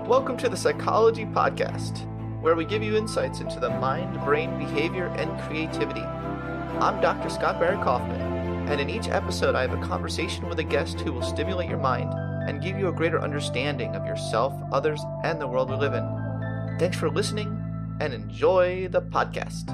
Welcome to the Psychology Podcast, where we give you insights into the mind, brain, behavior, and creativity. I'm Dr. Scott Barrett Kaufman, and in each episode I have a conversation with a guest who will stimulate your mind and give you a greater understanding of yourself, others, and the world we live in. Thanks for listening, and enjoy the podcast.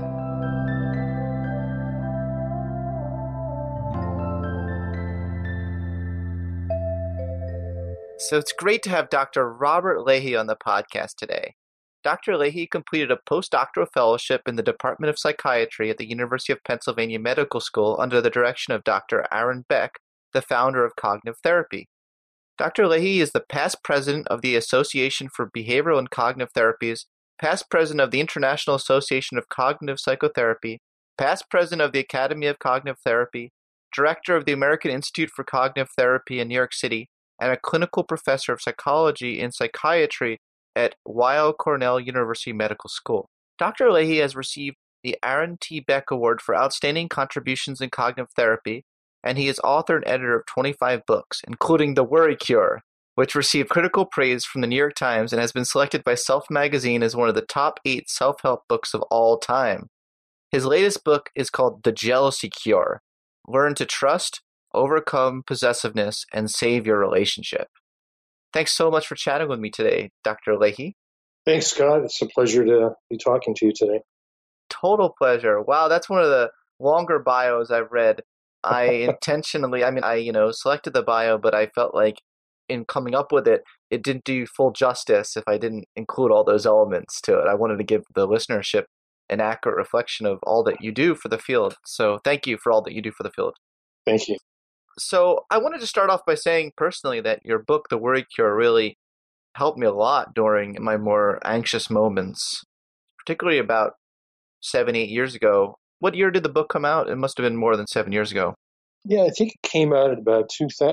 So it's great to have Dr. Robert Leahy on the podcast today. Dr. Leahy completed a postdoctoral fellowship in the Department of Psychiatry at the University of Pennsylvania Medical School under the direction of Dr. Aaron Beck, the founder of cognitive therapy. Dr. Leahy is the past president of the Association for Behavioral and Cognitive Therapies, past president of the International Association of Cognitive Psychotherapy, past president of the Academy of Cognitive Therapy, director of the American Institute for Cognitive Therapy in New York City, and a clinical professor of psychology and psychiatry at Weill Cornell University Medical School. Dr. Leahy has received the Aaron T. Beck Award for Outstanding Contributions in Cognitive Therapy, and he is author and editor of 25 books, including The Worry Cure, which received critical praise from the New York Times and has been selected by Self Magazine as one of the top 8 self-help books of all time. His latest book is called The Jealousy Cure: Learn to Trust, Overcome Possessiveness, and Save Your Relationship. Thanks so much for chatting with me today, Dr. Leahy. Thanks, Scott. It's a pleasure to be talking to you today. Total pleasure. Wow, that's one of the longer bios I've read. I intentionally, selected the bio, but I felt like in coming up with it, it didn't do full justice if I didn't include all those elements to it. I wanted to give the listenership an accurate reflection of all that you do for the field. So thank you for all that you do for the field. Thank you. So I wanted to start off by saying personally that your book, The Worry Cure, really helped me a lot during my more anxious moments, particularly about 7-8 years ago. What year did the book come out? It must have been more than 7 years ago. Yeah, I think it came out at about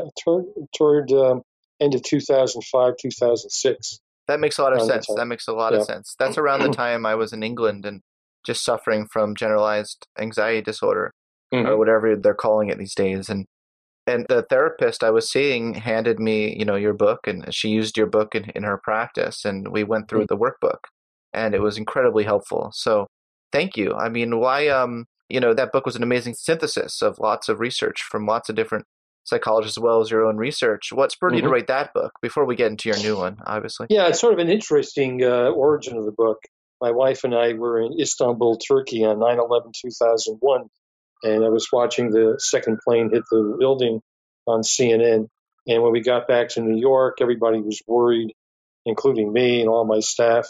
toward end of 2005, 2006. That makes a lot of sense. That makes a lot of sense. That's around the time I was in England and just suffering from generalized anxiety disorder, or whatever they're calling it these days. And the therapist I was seeing handed me, your book, and she used your book in her practice, and we went through the workbook, and it was incredibly helpful. So thank you. I mean, that book was an amazing synthesis of lots of research from lots of different psychologists, as well as your own research. What spurred you to write that book before we get into your new one, obviously? Yeah, it's sort of an interesting origin of the book. My wife and I were in Istanbul, Turkey on 9/11/2001. And I was watching the second plane hit the building on CNN. And when we got back to New York, everybody was worried, including me and all my staff.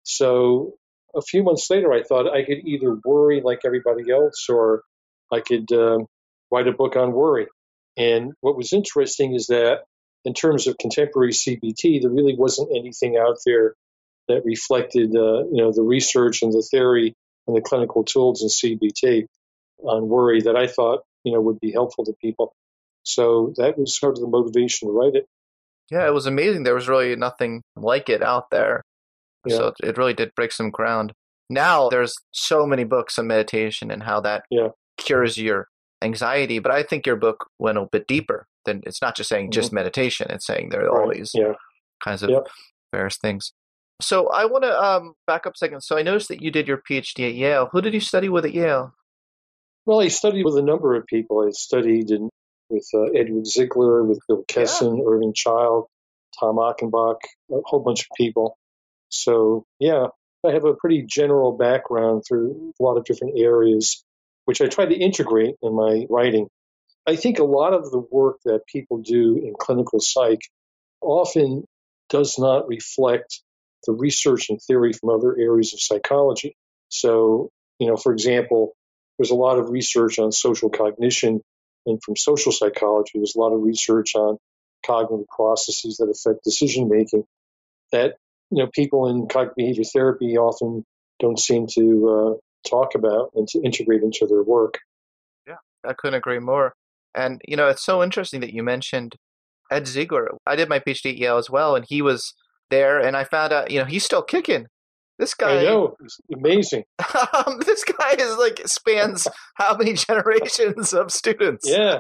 So a few months later, I thought I could either worry like everybody else, or I could write a book on worry. And what was interesting is that in terms of contemporary CBT, there really wasn't anything out there that reflected the research and the theory and the clinical tools in CBT on worry that I thought, would be helpful to people. So that was sort of the motivation to write it. Yeah, it was amazing. There was really nothing like it out there. Yeah. So it really did break some ground. Now there's so many books on meditation and how that cures your anxiety. But I think your book went a bit deeper than, it's not just saying just meditation. It's saying there are all these kinds of various things. So I want to back up a second. So I noticed that you did your PhD at Yale. Who did you study with at Yale? Well, I studied with a number of people. I studied with Edward Ziegler, with Bill Kesson, Irving Child, Tom Achenbach, a whole bunch of people. So, I have a pretty general background through a lot of different areas, which I try to integrate in my writing. I think a lot of the work that people do in clinical psych often does not reflect the research and theory from other areas of psychology. So, for example, there's a lot of research on social cognition, and from social psychology, there's a lot of research on cognitive processes that affect decision making that people in cognitive behavior therapy often don't seem to talk about and to integrate into their work. Yeah, I couldn't agree more. And it's so interesting that you mentioned Ed Ziegler. I did my PhD at Yale as well, and he was there, and I found out he's still kicking. This guy, I know, it's amazing. This guy is spans how many generations of students? Yeah.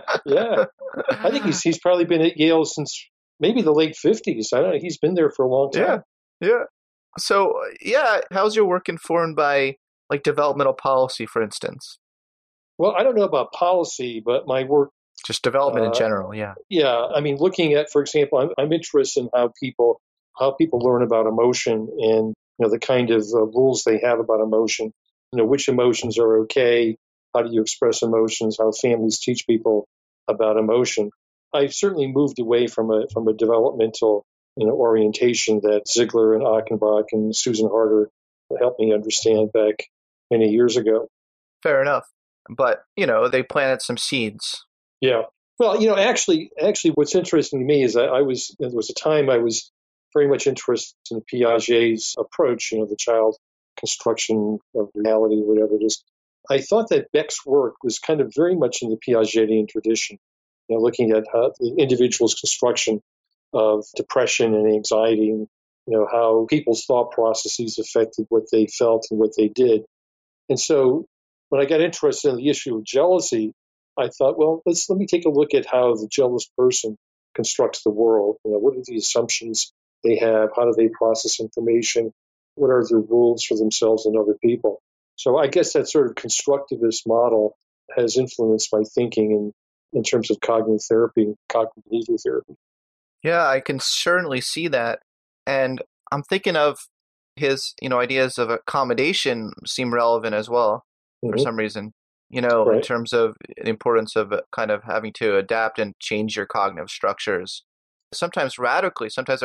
I think he's probably been at Yale since maybe the late 50s. I don't know. He's been there for a long time. Yeah. Yeah. So, yeah, how's your work informed by like developmental policy, for instance? Well, I don't know about policy, but my work, Just development in uh, general, yeah. yeah, I mean, looking at, for example, I'm interested in how people learn about emotion and the kind of rules they have about emotion. Which emotions are okay. How do you express emotions? How families teach people about emotion. I've certainly moved away from a developmental orientation that Ziegler and Achenbach and Susan Harder helped me understand back many years ago. Fair enough. But, they planted some seeds. Yeah. Well, actually, what's interesting to me is there was a time I was very much interested in Piaget's approach, the child construction of reality, whatever it is. I thought that Beck's work was kind of very much in the Piagetian tradition, looking at how the individual's construction of depression and anxiety, and how people's thought processes affected what they felt and what they did. And so when I got interested in the issue of jealousy, I thought, well, let me take a look at how the jealous person constructs the world. What are the assumptions they have? How do they process information? What are their rules for themselves and other people? So I guess that sort of constructivist model has influenced my thinking in terms of cognitive therapy and cognitive behavior therapy. Yeah, I can certainly see that. And I'm thinking of his, ideas of accommodation seem relevant as well for Hmm. some reason, in Right. terms of the importance of kind of having to adapt and change your cognitive structures. Sometimes radically, sometimes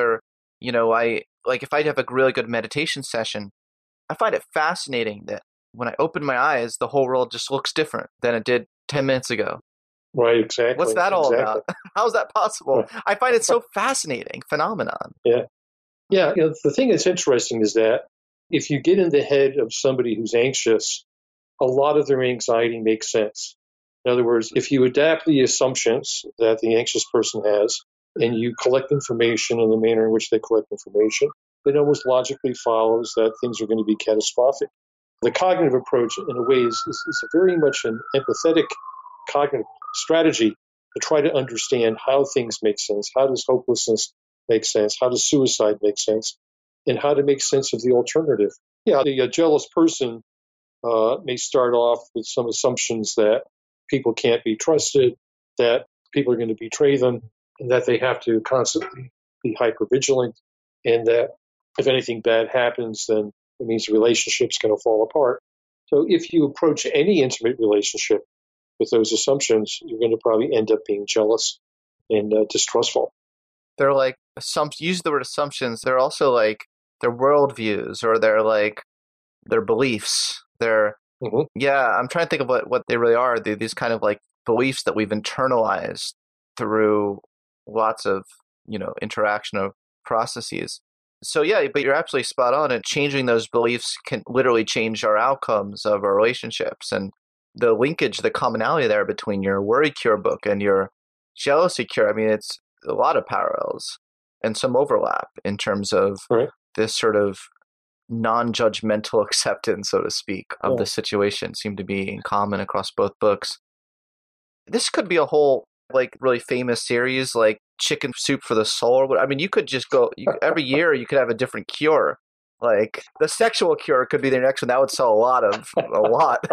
I like if I have a really good meditation session, I find it fascinating that when I open my eyes, the whole world just looks different than it did 10 minutes ago. Right. What's Exactly. that all Exactly. about? How is that possible? I find it so fascinating phenomenon. Yeah. Yeah, the thing that's interesting is that if you get in the head of somebody who's anxious, a lot of their anxiety makes sense. In other words, if you adapt the assumptions that the anxious person has and you collect information in the manner in which they collect information, it almost logically follows that things are going to be catastrophic. The cognitive approach, in a way, is very much an empathetic cognitive strategy to try to understand how things make sense. How does hopelessness make sense? How does suicide make sense? And how to make sense of the alternative. Yeah, the jealous person may start off with some assumptions that people can't be trusted, that people are going to betray them, and that they have to constantly be hypervigilant, and that if anything bad happens, then it means the relationship's going to fall apart. So if you approach any intimate relationship with those assumptions, you're going to probably end up being jealous and distrustful. They're like use the word assumptions. They're also like their worldviews or their like their beliefs. They're Hmm. yeah. I'm trying to think of what they really are. These kind of like beliefs that we've internalized through lots of interaction of processes. So yeah, but you're absolutely spot on. And changing those beliefs can literally change our outcomes of our relationships and the linkage, the commonality there between your worry cure book and your jealousy cure. I mean, it's a lot of parallels and some overlap in terms of Right? this sort of non-judgmental acceptance, so to speak, of Yeah. the situation seem to be in common across both books. This could be a whole like really famous series like Chicken Soup for the Soul. I mean, you could just go every year you could have a different cure. Like the sexual cure could be the next one. That would sell a lot.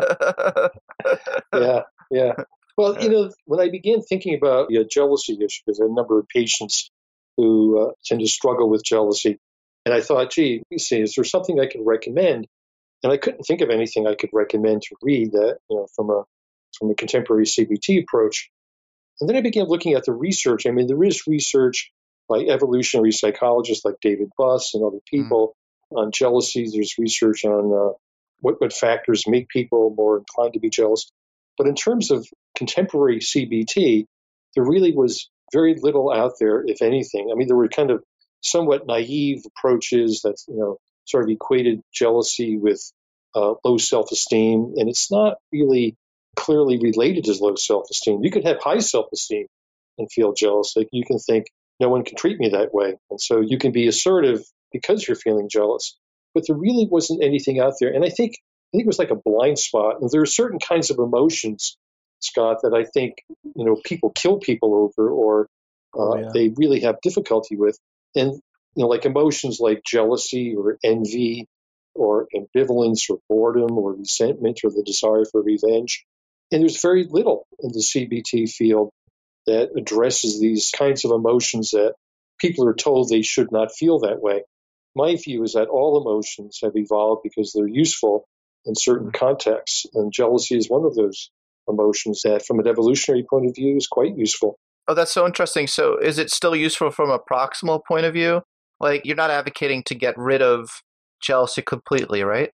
Yeah. Yeah. Well, when I began thinking about the jealousy issue, there's a number of patients who tend to struggle with jealousy. And I thought, gee, let me see, is there something I can recommend? And I couldn't think of anything I could recommend to read that, from a contemporary CBT approach. And then I began looking at the research. I mean, there is research by evolutionary psychologists like David Buss and other Mm. people on jealousy. There's research on what factors make people more inclined to be jealous. But in terms of contemporary CBT, there really was very little out there, if anything. I mean, there were kind of somewhat naive approaches that, sort of equated jealousy with low self-esteem. And it's not really clearly related to low self-esteem. You could have high self-esteem and feel jealous. Like you can think, no one can treat me that way. And so you can be assertive because you're feeling jealous. But there really wasn't anything out there. And I think it was like a blind spot. And there are certain kinds of emotions, Scott, that I think, people kill people over or Oh yeah. they really have difficulty with. And like emotions like jealousy or envy or ambivalence or boredom or resentment or the desire for revenge. And there's very little in the CBT field that addresses these kinds of emotions that people are told they should not feel that way. My view is that all emotions have evolved because they're useful in certain contexts, and jealousy is one of those emotions that, from an evolutionary point of view, is quite useful. Oh, that's so interesting. So is it still useful from a proximal point of view? Like, you're not advocating to get rid of jealousy completely, right?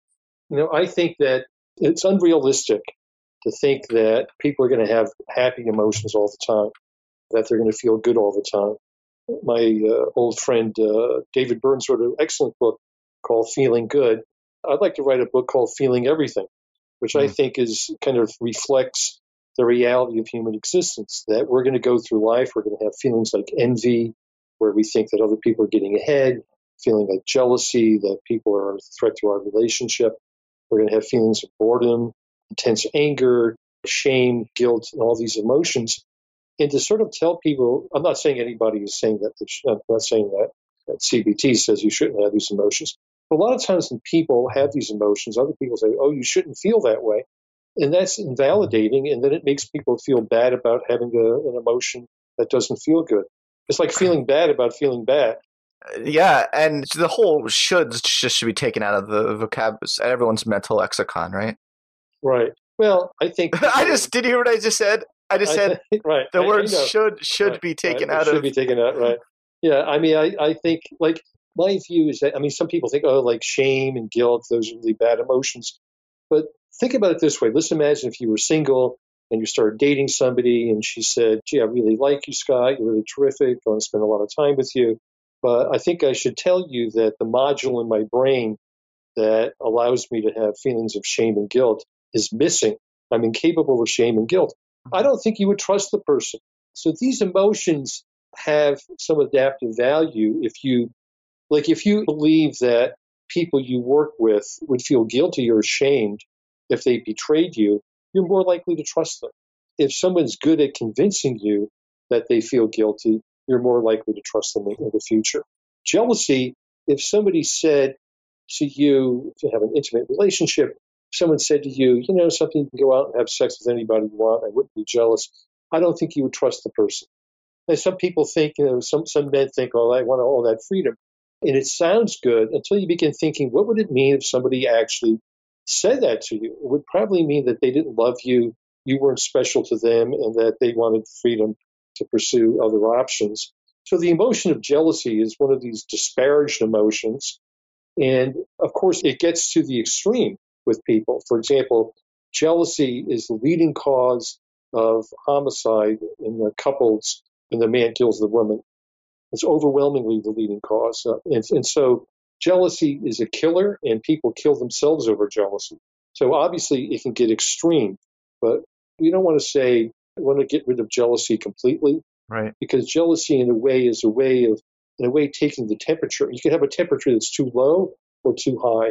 I think that it's unrealistic to think that people are going to have happy emotions all the time, that they're going to feel good all the time. My old friend David Burns wrote an excellent book called Feeling Good. I'd like to write a book called Feeling Everything, which I think is kind of reflects the reality of human existence, that we're going to go through life, we're going to have feelings like envy, where we think that other people are getting ahead, feeling like jealousy, that people are a threat to our relationship. We're going to have feelings of boredom, intense anger, shame, guilt, and all these emotions. And to sort of tell people, I'm not saying anybody is saying that, I'm not saying that CBT says you shouldn't have these emotions. But a lot of times when people have these emotions, other people say, oh, you shouldn't feel that way. And that's invalidating. And then it makes people feel bad about having an emotion that doesn't feel good. It's like feeling bad about feeling bad. Yeah, and the whole should just should be taken out of the vocab, everyone's mental lexicon, right? Right. Well, I think Did you hear what I just said? I just said right. The word should right. be taken right. out should of. be taken out, right? Yeah, I mean, I think, like, my view is that, I mean, some people think, oh, like shame and guilt, those are really bad emotions. But think about it this way. Let's imagine if you were single and you started dating somebody and she said, gee, I really like you, Scott. You're really terrific. I want to spend a lot of time with you. But I think I should tell you that the module in my brain that allows me to have feelings of shame and guilt is missing. I'm incapable of shame and guilt. I don't think you would trust the person. So these emotions have some adaptive value if you believe that people you work with would feel guilty or ashamed if they betrayed you, you're more likely to trust them. If someone's good at convincing you that they feel guilty, you're more likely to trust them in the future. Jealousy, if somebody said to you, if you have an intimate relationship, if someone said to you, something, you can go out and have sex with anybody you want, I wouldn't be jealous. I don't think you would trust the person. And some people think, some men think, oh, I want all that freedom. And it sounds good until you begin thinking, what would it mean if somebody actually said that to you? It would probably mean that they didn't love you, you weren't special to them, and that they wanted freedom to pursue other options. So the emotion of jealousy is one of these disparaged emotions. And of course, it gets to the extreme with people. For example, jealousy is the leading cause of homicide in the couples when the man kills the woman. It's overwhelmingly the leading cause. And so jealousy is a killer, and people kill themselves over jealousy. So obviously, it can get extreme, but you don't want to say, I want to get rid of jealousy completely. Right. Because jealousy, in a way, is a way of, taking the temperature. You can have a temperature that's too low or too high.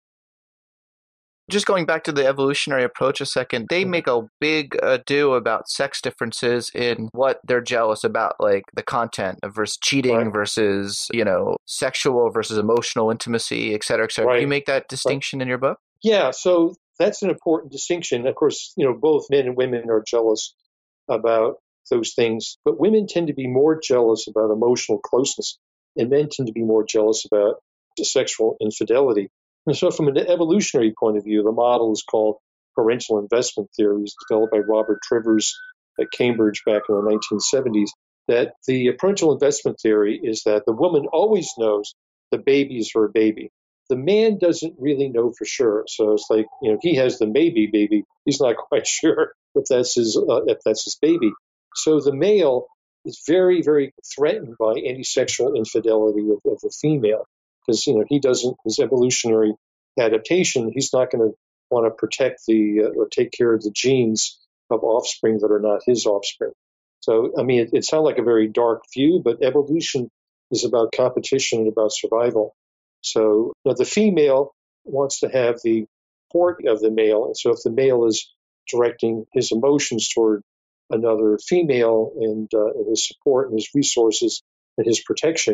Just going back to the evolutionary approach a second, they make a big ado about sex differences in what they're jealous about, like the content versus cheating versus, sexual versus emotional intimacy, et cetera, et cetera. Right. Do you make that distinction in your book? Yeah, so that's an important distinction. Of course, both men and women are jealous about those things, but women tend to be more jealous about emotional closeness, and men tend to be more jealous about sexual infidelity. And so from an evolutionary point of view, the model is called parental investment theory. It was developed by Robert Trivers at Cambridge back in the 1970s, that the parental investment theory is that the woman always knows the baby is her baby. The man doesn't really know for sure. So it's like, he has the maybe baby. He's not quite sure if that's his baby. So the male is very, very threatened by any sexual infidelity of the female, because he doesn't, his evolutionary adaptation, he's not going to want to protect or take care of the genes of offspring that are not his offspring. So I mean, it sounds like a very dark view, but evolution is about competition and about survival. So the female wants to have the support of the male, and so if the male is directing his emotions toward another female and his support and his resources and his protection,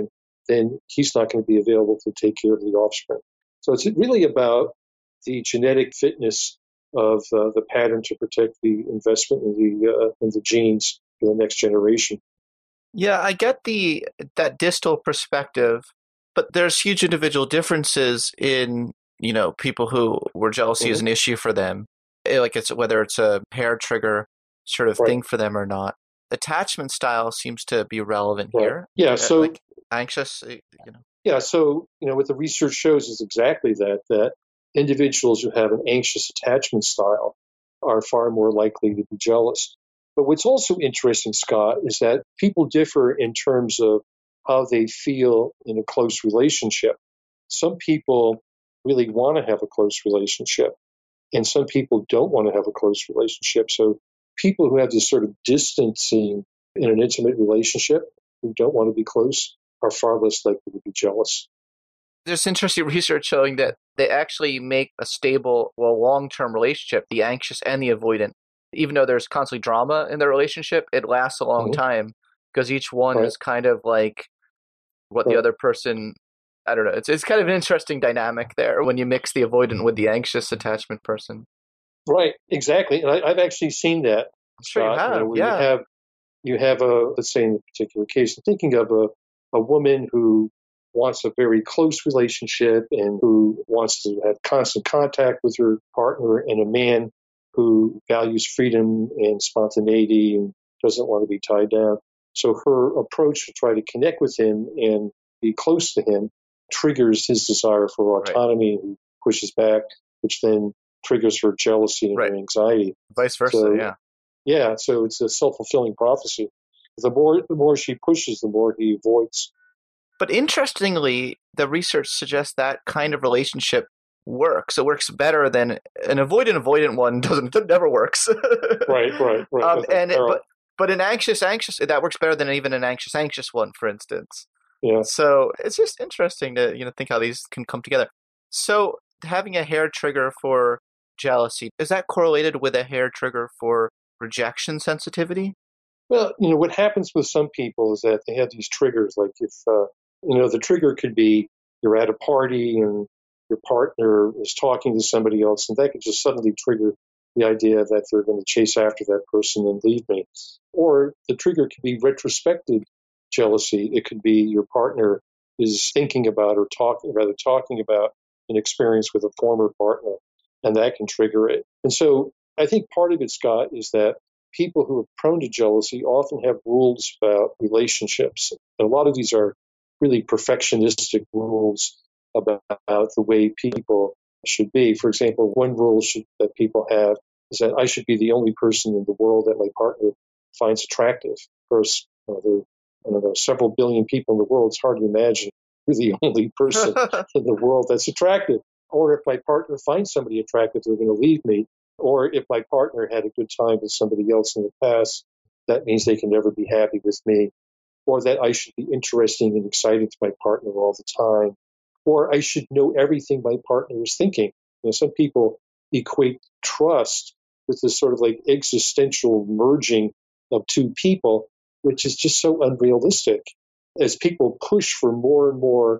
then he's not going to be available to take care of the offspring. So it's really about the genetic fitness of the pattern to protect the investment in the genes for the next generation. Yeah, I get that distal perspective, but there's huge individual differences in, people who where jealousy is an issue for them. Like it's whether it's a hair trigger sort of Right. thing for them or not. Attachment style seems to be relevant Right. here. Yeah. So like anxious, yeah. So what the research shows is exactly that individuals who have an anxious attachment style are far more likely to be jealous. But what's also interesting, Scott, is that people differ in terms of how they feel in a close relationship. Some people really want to have a close relationship, and some people don't want to have a close relationship. So people who have this sort of distancing in an intimate relationship, who don't want to be close, are far less likely to be jealous. There's interesting research showing that they actually make a stable, long-term relationship, the anxious and the avoidant. Even though there's constantly drama in their relationship, it lasts a long time because each one Right. is kind of like what the other person, I don't know. It's kind of an interesting dynamic there when you mix the avoidant with the anxious attachment person. Right, exactly. And I've actually seen that, I'm sure you Scott, have, where yeah. you have let's say in a particular case, I'm thinking of a woman who wants a very close relationship and who wants to have constant contact with her partner, and a man who values freedom and spontaneity and doesn't want to be tied down. So her approach to try to connect with him and be close to him triggers his desire for autonomy, and he pushes back, which then triggers her jealousy and her anxiety. Vice versa, So, yeah. Yeah, so it's a self-fulfilling prophecy. The more she pushes, the more he avoids. But interestingly, the research suggests that kind of relationship works. It works better than an avoidant one doesn't. It never works. Right. But an anxious that works better than even an anxious one, for instance. Yeah. So it's just interesting to think how these can come together. So having a hair trigger for jealousy, is that correlated with a hair trigger for rejection sensitivity? Well, what happens with some people is that they have these triggers. Like if the trigger could be you're at a party and your partner is talking to somebody else, and that could just suddenly trigger the idea that they're going to chase after that person and leave me. Or the trigger could be retrospective jealousy. It could be your partner is thinking about or talking about an experience with a former partner, and that can trigger it. And so I think part of it, Scott, is that people who are prone to jealousy often have rules about relationships. And a lot of these are really perfectionistic rules about the way people should be. For example, one rule that people have is that I should be the only person in the world that my partner finds attractive. Of course, there are several billion people in the world. It's hard to imagine you're the only person in the world that's attractive. Or if my partner finds somebody attractive, they're going to leave me. Or if my partner had a good time with somebody else in the past, that means they can never be happy with me. Or that I should be interesting and exciting to my partner all the time. Or I should know everything my partner is thinking. Some people equate trust with this sort of like existential merging of two people, which is just so unrealistic. As people push for more and more,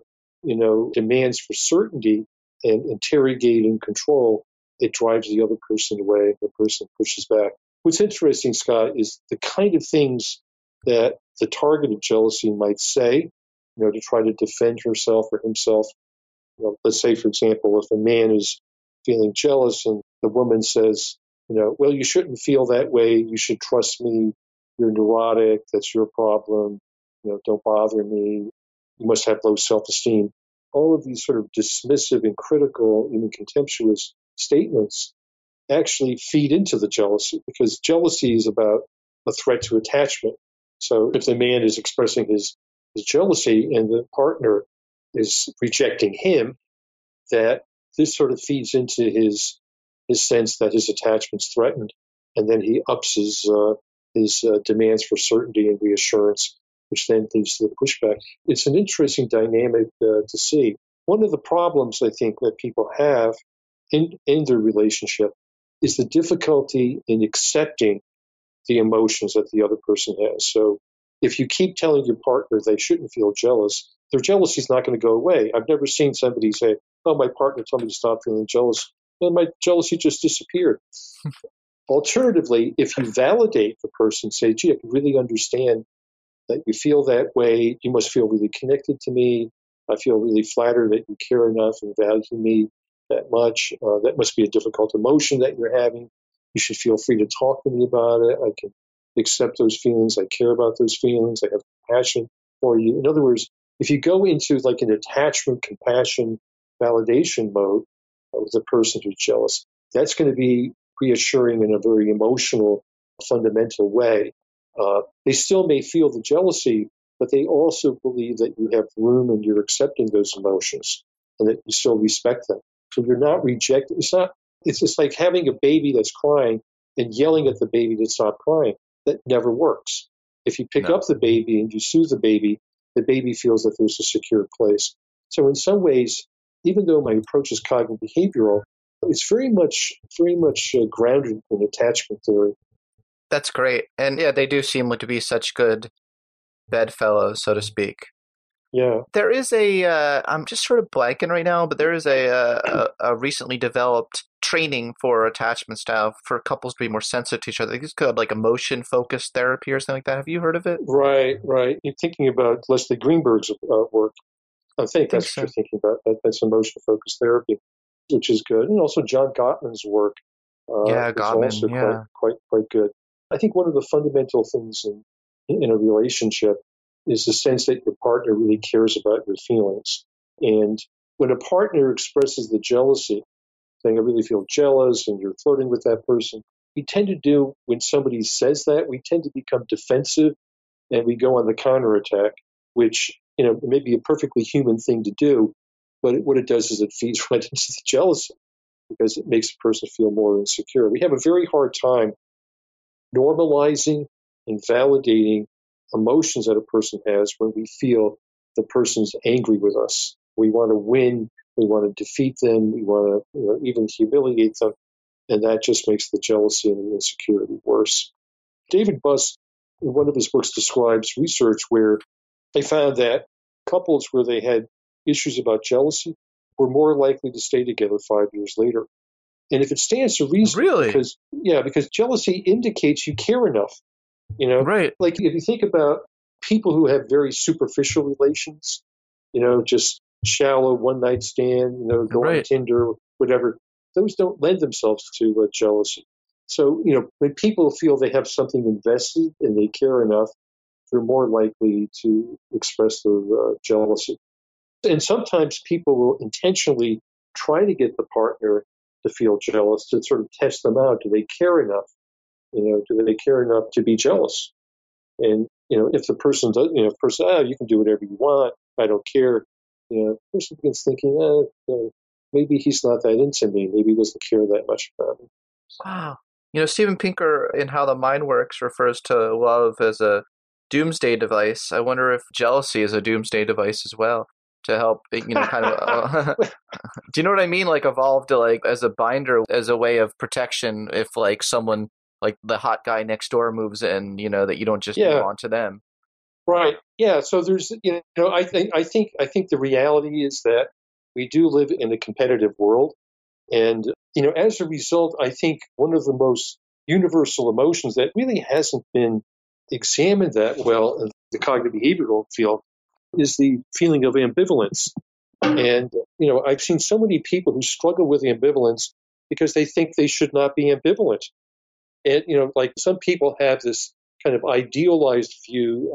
demands for certainty and interrogate and control, it drives the other person away. The person pushes back. What's interesting, Scott, is the kind of things that the target of jealousy might say, to try to defend herself or himself. Let's say, for example, if a man is feeling jealous and the woman says, well, you shouldn't feel that way. You should trust me. You're neurotic. That's your problem. Don't bother me. You must have low self-esteem. All of these sort of dismissive and critical, even contemptuous statements actually feed into the jealousy, because jealousy is about a threat to attachment. So if the man is expressing his jealousy and the partner is rejecting him, that this sort of feeds into his sense that his attachment's threatened, and then he ups his demands for certainty and reassurance, which then leads to the pushback. It's an interesting dynamic to see. One of the problems I think that people have in their relationship is the difficulty in accepting the emotions that the other person has. So if you keep telling your partner they shouldn't feel jealous, their jealousy is not going to go away. I've never seen somebody say, "Oh, my partner told me to stop feeling jealous," and my jealousy just disappeared. Alternatively, if you validate the person, say, "Gee, I can really understand that you feel that way. You must feel really connected to me. I feel really flattered that you care enough and value me that much. That must be a difficult emotion that you're having. You should feel free to talk to me about it. I can accept those feelings. I care about those feelings. I have compassion for you." In other words, if you go into like an attachment, compassion, validation mode with the person who's jealous, that's going to be reassuring in a very emotional, fundamental way. They still may feel the jealousy, but they also believe that you have room and you're accepting those emotions and that you still respect them. So you're not rejecting. It's just like having a baby that's crying and yelling at the baby to stop crying. That never works. If you pick up the baby and you soothe the baby feels that there's a secure place. So in some ways, even though my approach is cognitive behavioral, it's very much grounded in attachment theory. That's great. And yeah, they do seem to be such good bedfellows, so to speak. Yeah. There is I'm just sort of blanking right now, but there is a recently developed training for attachment style for couples to be more sensitive to each other. I think it's called like emotion-focused therapy or something like that. Have you heard of it? Right. You're thinking about Leslie Greenberg's work. I think that's what you're thinking about. That's emotion-focused therapy, which is good. And also John Gottman's work is also quite good. I think one of the fundamental things in a relationship is the sense that your partner really cares about your feelings. And when a partner expresses the jealousy, saying, "I really feel jealous," and you're flirting with that person, we tend to do, when somebody says that, we tend to become defensive and we go on the counterattack, which, may be a perfectly human thing to do, but what it does is it feeds right into the jealousy because it makes the person feel more insecure. We have a very hard time normalizing and validating emotions that a person has when we feel the person's angry with us. We want to win. We want to defeat them. We want to even humiliate them. And that just makes the jealousy and the insecurity worse. David Buss, in one of his books, describes research where they found that couples where they had issues about jealousy were more likely to stay together 5 years later. And if it stands to reason, really? because jealousy indicates you care enough. Right. Like if you think about people who have very superficial relations, just shallow one night stand, go on Tinder, whatever, those don't lend themselves to jealousy. So, when people feel they have something invested and they care enough, they're more likely to express their jealousy. And sometimes people will intentionally try to get the partner to feel jealous to sort of test them out. Do they care enough? Do they care enough to be jealous? And, if the person does, you can do whatever you want. I don't care. The person begins thinking, maybe he's not that into me. Maybe he doesn't care that much about me. Wow. Steven Pinker in How the Mind Works refers to love as a doomsday device. I wonder if jealousy is a doomsday device as well to help, kind of, do you know what I mean? Like evolve to like as a binder, as a way of protection if like someone like the hot guy next door moves in, that you don't just move on to them. Right. Yeah. So there's, I think the reality is that we do live in a competitive world. And, as a result, I think one of the most universal emotions that really hasn't been examined that well in the cognitive behavioral field is the feeling of ambivalence. And, I've seen so many people who struggle with ambivalence because they think they should not be ambivalent. And, like some people have this kind of idealized view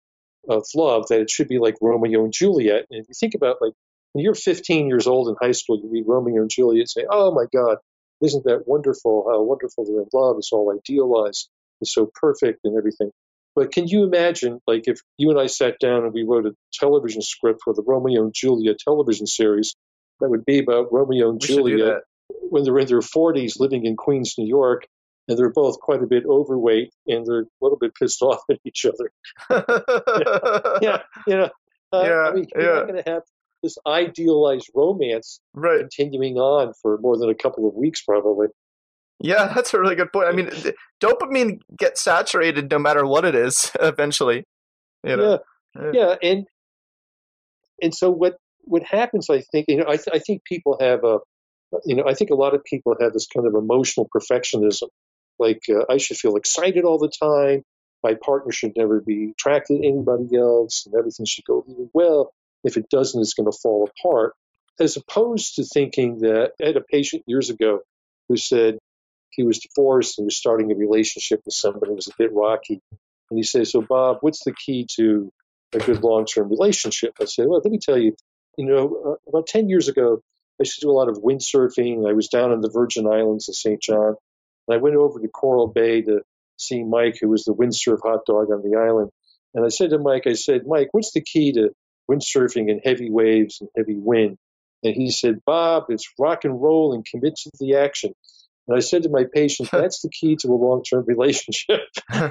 of love, that it should be like Romeo and Juliet. And if you think about like when you're 15 years old in high school, you read Romeo and Juliet and say, "Oh my God, isn't that wonderful? How wonderful they're in love. It's all idealized. It's so perfect and everything." But can you imagine, like, if you and I sat down and we wrote a television script for the Romeo and Juliet television series that would be about Romeo and Juliet when they're in their 40s living in Queens, New York, and they're both quite a bit overweight and they're a little bit pissed off at each other. I mean, you're not going to have this idealized romance continuing on for more than a couple of weeks, probably. Yeah, that's a really good point. I mean, dopamine gets saturated no matter what it is, eventually. You Yeah, know? Yeah. yeah, and so what happens? I think I think people have a I think a lot of people have this kind of emotional perfectionism. Like I should feel excited all the time. My partner should never be attracted to anybody else, and everything should go really well. If it doesn't, it's going to fall apart. As opposed to thinking that I had a patient years ago who said he was divorced and was starting a relationship with somebody who was a bit rocky. And he said, "So, Bob, what's the key to a good long term relationship?" I said, "Well, let me tell you, about 10 years ago, I used to do a lot of windsurfing. I was down in the Virgin Islands in St. John. And I went over to Coral Bay to see Mike, who was the windsurf hot dog on the island. And I said to Mike, Mike, what's the key to windsurfing and heavy waves and heavy wind?" And he said, "Bob, it's rock and roll and commit to the action." And I said to my patient, that's the key to a long term relationship.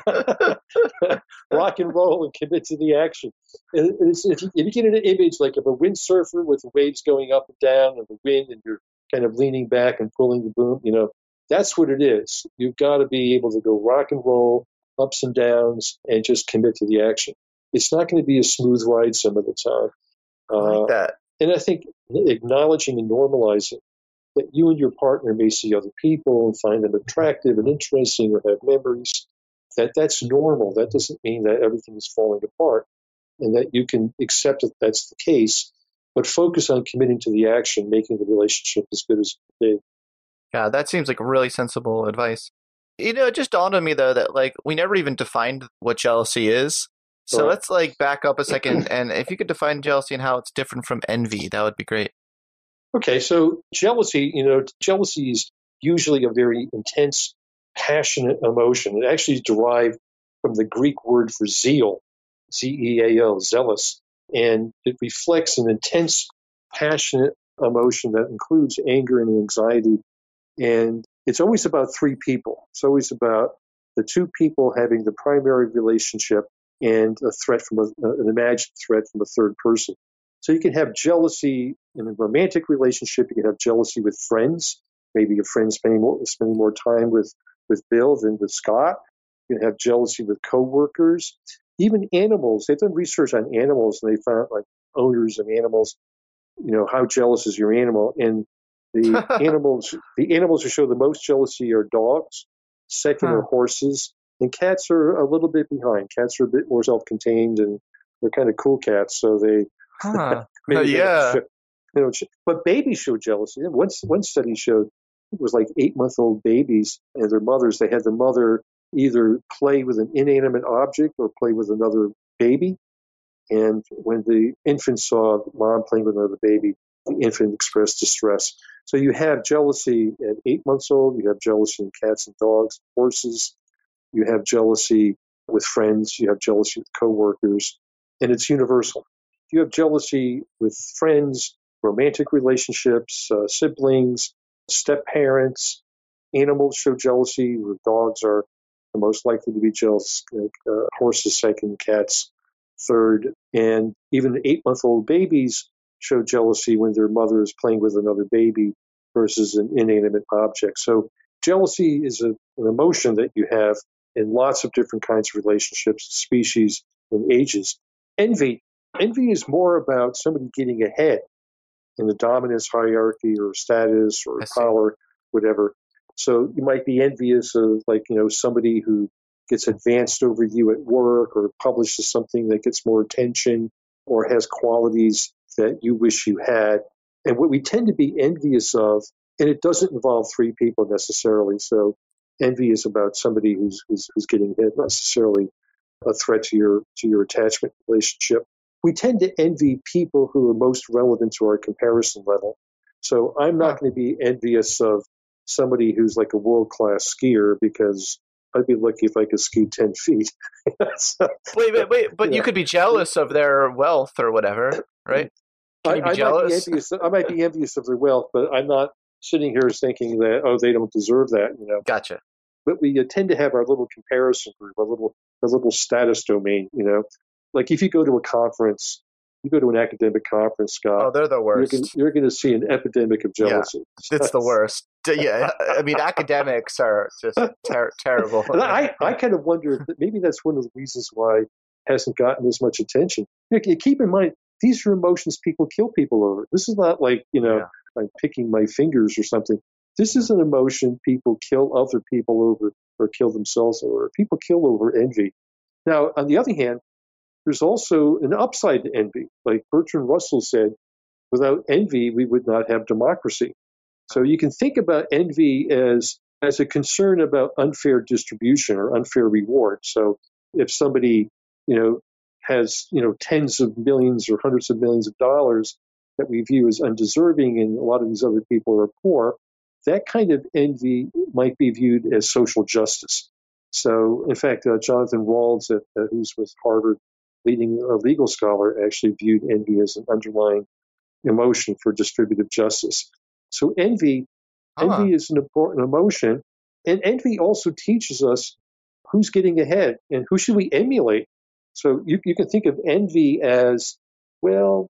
Rock and roll and commit to the action. And if you get an image like of a windsurfer with the waves going up and down and the wind, and you're kind of leaning back and pulling the boom, that's what it is. You've got to be able to go rock and roll, ups and downs, and just commit to the action. It's not going to be a smooth ride some of the time. I like that. And I think acknowledging and normalizing that you and your partner may see other people and find them attractive and interesting or have memories, that's normal. That doesn't mean that everything is falling apart, and that you can accept that that's the case, but focus on committing to the action, making the relationship as good as it can be. Yeah, that seems like really sensible advice. It just dawned on me though that like we never even defined what jealousy is. So Right. let's like back up a second, and if you could define jealousy and how it's different from envy, that would be great. Okay, so jealousy is usually a very intense, passionate emotion. It actually is derived from the Greek word for zeal, zeal, zealous, and it reflects an intense, passionate emotion that includes anger and anxiety. And it's always about three people. It's always about the two people having the primary relationship and a threat from an imagined threat from a third person. So you can have jealousy in a romantic relationship. You can have jealousy with friends. Maybe a friend spending more time with Bill than with Scott. You can have jealousy with coworkers. Even animals. They've done research on animals, and they found like owners of animals. How jealous is your animal? And the animals who show the most jealousy are dogs. Second are horses, and cats are a little bit behind. Cats are a bit more self-contained, and they're kind of cool cats, so they maybe Yeah. they don't but babies show jealousy. One study showed it was like 8-month-old babies and their mothers. They had the mother either play with an inanimate object or play with another baby. And when the infant saw mom playing with another baby, the infant expressed distress. So you have jealousy at 8 months old. You have jealousy in cats and dogs, horses. You have jealousy with friends. You have jealousy with coworkers, and it's universal. You have jealousy with friends, romantic relationships, siblings, step parents. Animals show jealousy. Dogs are the most likely to be jealous. Horses second, cats third, and even 8-month-old babies show jealousy when their mother is playing with another baby versus an inanimate object. So jealousy is an emotion that you have in lots of different kinds of relationships, species, and ages. Envy is more about somebody getting ahead in the dominance hierarchy or status or power, whatever. So you might be envious of somebody who gets advanced over you at work or publishes something that gets more attention or has qualities that you wish you had. And what we tend to be envious of, and it doesn't involve three people necessarily. So envy is about somebody who's getting ahead, not necessarily a threat to your attachment relationship. We tend to envy people who are most relevant to our comparison level. So I'm not going to be envious of somebody who's like a world-class skier because I'd be lucky if I could ski 10 feet. So, wait. But you could be jealous of their wealth or whatever, right? Can you be jealous? I might be envious of their wealth, but I'm not sitting here thinking that, they don't deserve that, Gotcha. But we tend to have our little comparison group, our little status domain, Like if you go to a conference, you go to an academic conference, Scott. Oh, they're the worst. You're going to see an epidemic of jealousy. Yeah, it's the worst. Yeah, I mean, academics are just terrible. And I kind of wonder if maybe that's one of the reasons why hasn't gotten as much attention. Keep in mind, these are emotions people kill people over. This is not like, I'm picking my fingers or something. This is an emotion people kill other people over or kill themselves over. People kill over envy. Now, on the other hand, there's also an upside to envy. Like Bertrand Russell said, without envy, we would not have democracy. So you can think about envy as a concern about unfair distribution or unfair reward. So if somebody, has, tens of millions or hundreds of millions of dollars that we view as undeserving and a lot of these other people are poor, that kind of envy might be viewed as social justice. So, in fact, Jonathan Ralls, who's with Harvard, leading a legal scholar, actually viewed envy as an underlying emotion for distributive justice. So envy is an important emotion, and envy also teaches us who's getting ahead and who should we emulate. So you can think of envy as, well,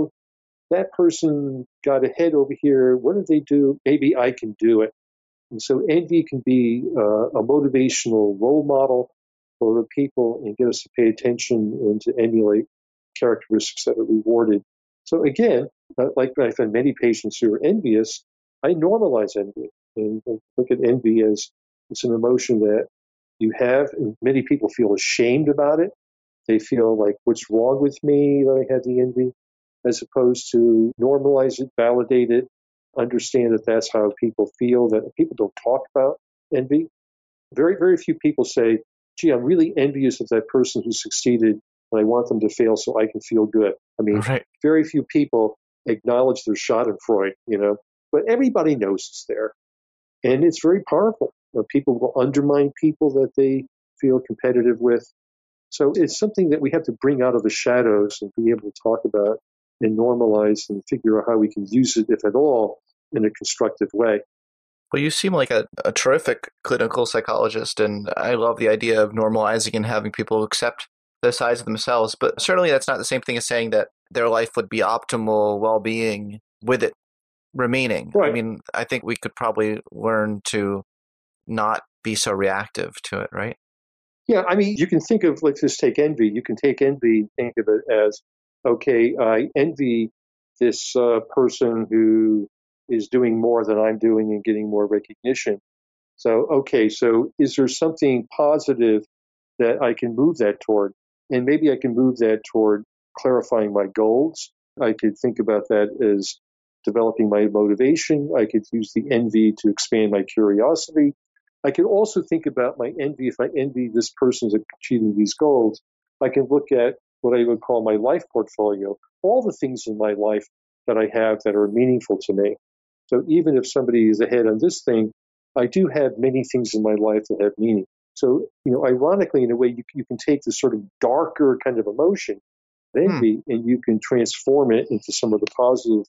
that person got ahead over here. What did they do? Maybe I can do it. And so envy can be a motivational role model for people and get us to pay attention and to emulate characteristics that are rewarded. So again, like I find many patients who are envious, I normalize envy and look at envy as it's an emotion that you have, and many people feel ashamed about it. They feel like, what's wrong with me that I have the envy? As opposed to normalize it, validate it, understand that that's how people feel, that people don't talk about envy. Very, very few people say, gee, I'm really envious of that person who succeeded and I want them to fail so I can feel good. I mean, Very few people acknowledge their schadenfreude, but everybody knows it's there. And it's very powerful. People will undermine people that they feel competitive with. So it's something that we have to bring out of the shadows and be able to talk about and normalize and figure out how we can use it, if at all, in a constructive way. Well, you seem like a terrific clinical psychologist, and I love the idea of normalizing and having people accept the size of themselves. But certainly that's not the same thing as saying that their life would be optimal well-being with it remaining. Right. I mean, I think we could probably learn to not be so reactive to it, right? Yeah, I mean, you can think of, let's just take envy. You can take envy, think of it as, okay, I envy this person who is doing more than I'm doing and getting more recognition. So, okay, so is there something positive that I can move that toward? And maybe I can move that toward clarifying my goals. I could think about that as developing my motivation. I could use the envy to expand my curiosity. I could also think about my envy. If I envy this person's achieving these goals, I can look at what I would call my life portfolio, all the things in my life that I have that are meaningful to me. So even if somebody is ahead on this thing, I do have many things in my life that have meaning. So, ironically, in a way, you can take this sort of darker kind of emotion, envy, and you can transform it into some of the positive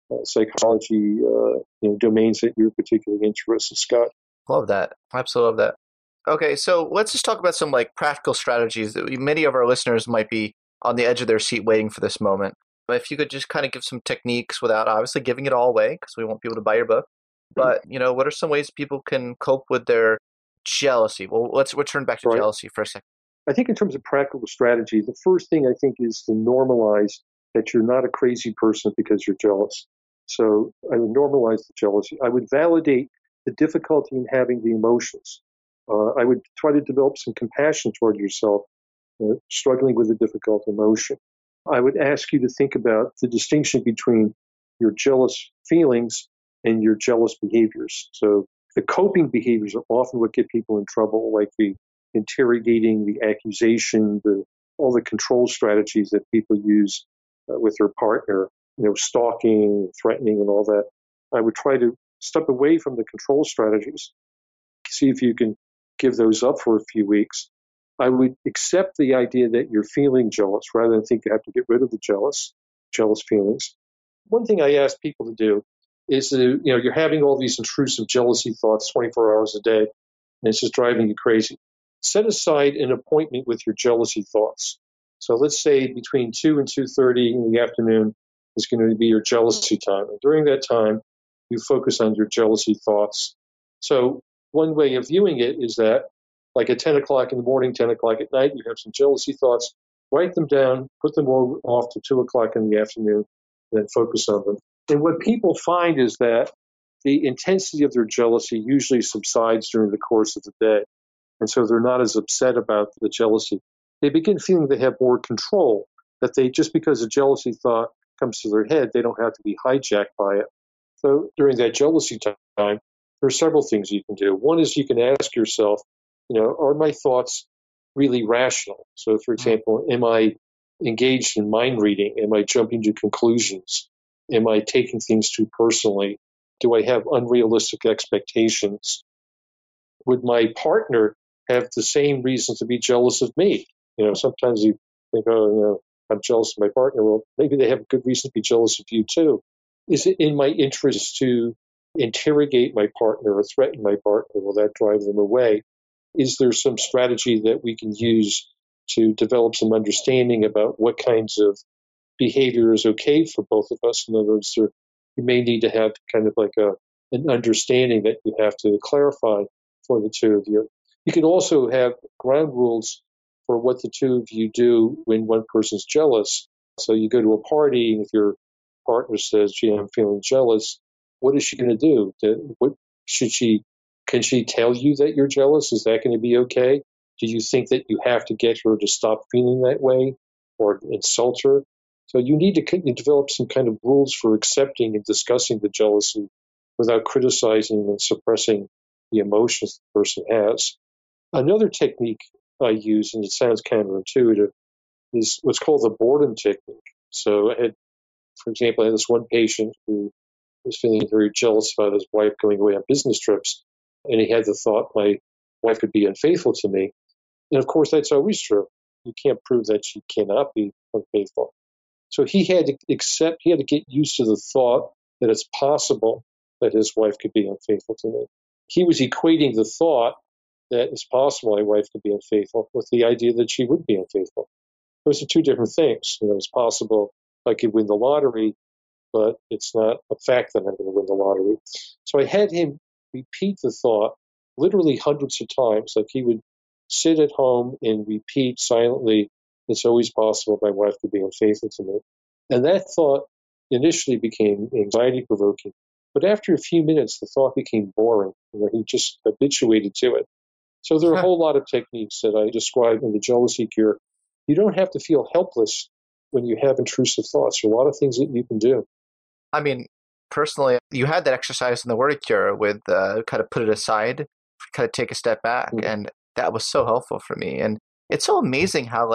psychology domains that you're particularly interested in, Scott. Love that. Absolutely love that. Okay, so let's just talk about some practical strategies that many of our listeners might be on the edge of their seat waiting for this moment. If you could just kind of give some techniques without obviously giving it all away, because we want people to buy your book. But, what are some ways people can cope with their jealousy? Well, let's return back to jealousy for a second. I think in terms of practical strategy, the first thing I think is to normalize that you're not a crazy person because you're jealous. So I would normalize the jealousy. I would validate the difficulty in having the emotions. I would try to develop some compassion toward yourself, struggling with a difficult emotion. I would ask you to think about the distinction between your jealous feelings and your jealous behaviors. So the coping behaviors are often what get people in trouble, like the interrogating, the accusation, all the control strategies that people use with their partner, stalking, threatening, and all that. I would try to step away from the control strategies, see if you can give those up for a few weeks. I would accept the idea that you're feeling jealous rather than think you have to get rid of the jealous feelings. One thing I ask people to do is to, you're having all these intrusive jealousy thoughts 24 hours a day, and it's just driving you crazy. Set aside an appointment with your jealousy thoughts. So let's say between 2 and 2:30 in the afternoon is going to be your jealousy time. And during that time, you focus on your jealousy thoughts. So one way of viewing it is that, like at 10 o'clock in the morning, 10 o'clock at night, you have some jealousy thoughts. write them down, put them all off to 2 o'clock in the afternoon, and then focus on them. And what people find is that the intensity of their jealousy usually subsides during the course of the day. And so they're not as upset about the jealousy. They begin feeling they have more control, that they, just because a jealousy thought comes to their head, they don't have to be hijacked by it. So during that jealousy time, there are several things you can do. One is you can ask yourself, are my thoughts really rational? So, for example, am I engaged in mind reading? Am I jumping to conclusions? Am I taking things too personally? Do I have unrealistic expectations? Would my partner have the same reason to be jealous of me? Sometimes you think, I'm jealous of my partner. Well, maybe they have a good reason to be jealous of you too. Is it in my interest to interrogate my partner or threaten my partner? Will that drive them away? Is there some strategy that we can use to develop some understanding about what kinds of behavior is okay for both of us? In other words, you may need to have kind of like an understanding that you have to clarify for the two of you. You can also have ground rules for what the two of you do when one person's jealous. So you go to a party, and if your partner says, "Gee, I'm feeling jealous," what is she going to do? Can she tell you that you're jealous? Is that going to be okay? Do you think that you have to get her to stop feeling that way or insult her? So you need to develop some kind of rules for accepting and discussing the jealousy without criticizing and suppressing the emotions the person has. Another technique I use, and it sounds counterintuitive, is what's called the boredom technique. So for example, I had this one patient who was feeling very jealous about his wife going away on business trips, and he had the thought, my wife could be unfaithful to me. And of course, that's always true. You can't prove that she cannot be unfaithful. So he had to get used to the thought that it's possible that his wife could be unfaithful to me. He was equating the thought that it's possible my wife could be unfaithful with the idea that she would be unfaithful. Those are two different things. It's possible I could win the lottery, but it's not a fact that I'm going to win the lottery. So I had him repeat the thought literally hundreds of times. Like he would sit at home and repeat silently, "It's always possible my wife could be unfaithful to me." And that thought initially became anxiety-provoking. But after a few minutes, the thought became boring. He just habituated to it. So there are a whole lot of techniques that I describe in the Jealousy Cure. You don't have to feel helpless when you have intrusive thoughts. There are a lot of things that you can do. I mean, personally, you had that exercise in the Worry Cure with kind of put it aside, kind of take a step back. Mm-hmm. And that was so helpful for me. And it's so amazing how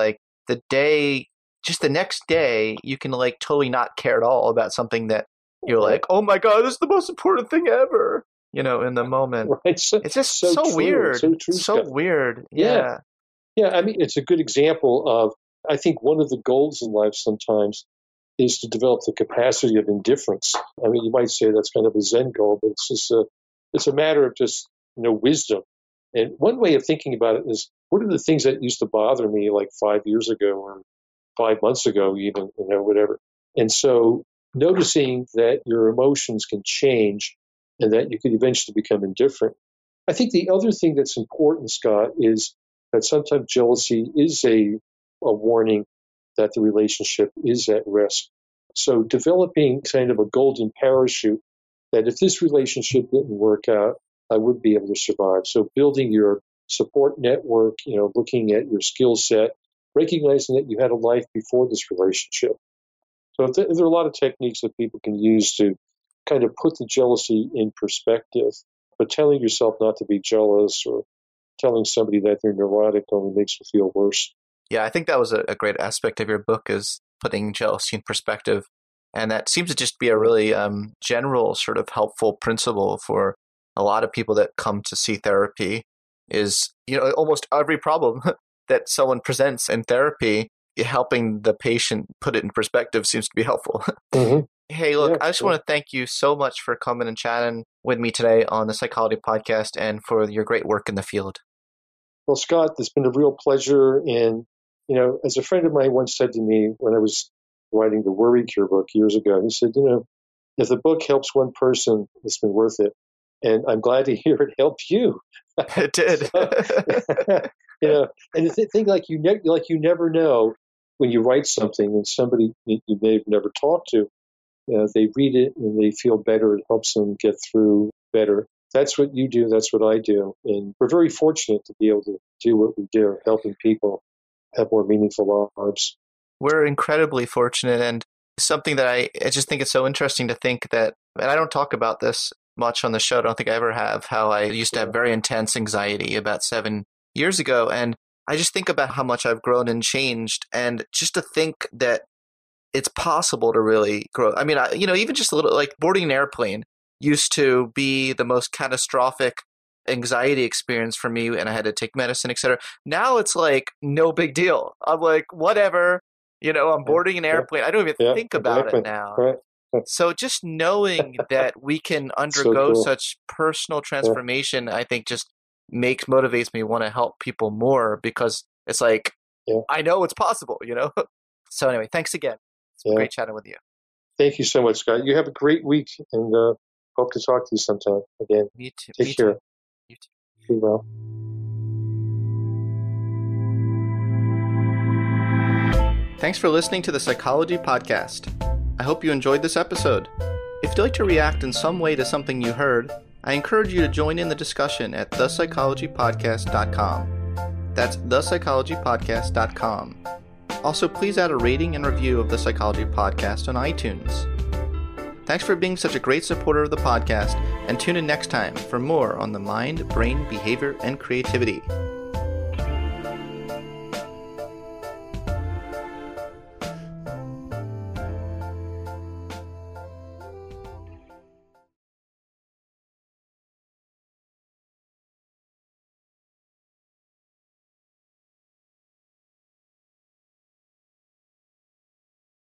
just the next day, you can totally not care at all about something that you're like, "Oh my God, this is the most important thing ever." In the moment. Right. So, it's just so weird. So true. So weird. Yeah. Yeah. I mean, it's a good example of, I think one of the goals in life sometimes is to develop the capacity of indifference. I mean, you might say that's kind of a Zen goal, but it's a matter of just, wisdom. And one way of thinking about it is, what are the things that used to bother me 5 years ago or 5 months ago, even, whatever. And so noticing that your emotions can change and that you could eventually become indifferent. I think the other thing that's important, Scott, is that sometimes jealousy is a warning that the relationship is at risk. So developing kind of a golden parachute that if this relationship didn't work out, I would be able to survive. So building your support network, looking at your skill set, recognizing that you had a life before this relationship. So there are a lot of techniques that people can use to kind of put the jealousy in perspective, but telling yourself not to be jealous or telling somebody that they're neurotic only makes you feel worse. Yeah, I think that was a great aspect of your book, is putting jealousy in perspective. And that seems to just be a really general sort of helpful principle for a lot of people that come to see therapy, is, almost every problem that someone presents in therapy, helping the patient put it in perspective seems to be helpful. Mm-hmm. Hey, look, I just want to thank you so much for coming and chatting with me today on the Psychology Podcast and for your great work in the field. Well, Scott, it's been a real pleasure. And, as a friend of mine once said to me when I was writing the Worry Cure book years ago, he said, if the book helps one person, it's been worth it. And I'm glad to hear it helped you. It did. And the thing, you never know when you write something and somebody you may have never talked to, they read it and they feel better. It helps them get through better. That's what you do. That's what I do. And we're very fortunate to be able to do what we do, helping people have more meaningful lives. We're incredibly fortunate, and something that I just think it's so interesting to think that, and I don't talk about this much on the show, I don't think I ever have, how I used to have very intense anxiety about 7 years ago. And I just think about how much I've grown and changed, and just to think that it's possible to really grow. I mean, even just a little, like boarding an airplane used to be the most catastrophic anxiety experience for me, and I had to take medicine, etc. Now it's like no big deal. I'm like, whatever, I'm boarding an airplane. I don't even think about it now. Right. So just knowing that we can undergo such personal transformation, I think just motivates me to want to help people more, because it's like, I know it's possible, So anyway, thanks again. It's great chatting with you. Thank you so much, Scott. You have a great week, and hope to talk to you sometime again. Me too. Take care. You too. Be well. Thanks for listening to the Psychology Podcast. I hope you enjoyed this episode. If you'd like to react in some way to something you heard, I encourage you to join in the discussion at thepsychologypodcast.com. That's thepsychologypodcast.com. Also, please add a rating and review of the Psychology Podcast on iTunes. Thanks for being such a great supporter of the podcast, and tune in next time for more on the mind, brain, behavior, and creativity.